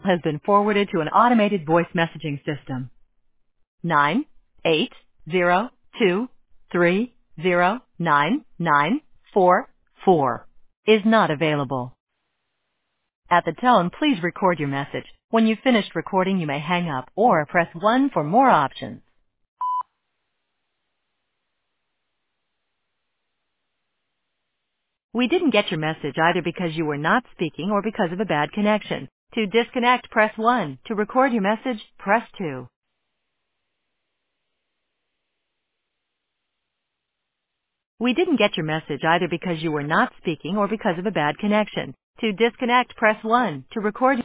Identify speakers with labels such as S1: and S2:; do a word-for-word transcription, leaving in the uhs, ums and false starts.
S1: has been forwarded to an automated voice messaging system. Nine eight zero two three zero nine nine four four is not available. At the tone, please record your message. When you've finished recording, you may hang up or press one for more options. We didn't get your message either because you were not speaking or because of a bad connection. To disconnect, press one. To record your message, press two. We didn't get your message either because you were not speaking or because of a bad connection. To disconnect, press one. To record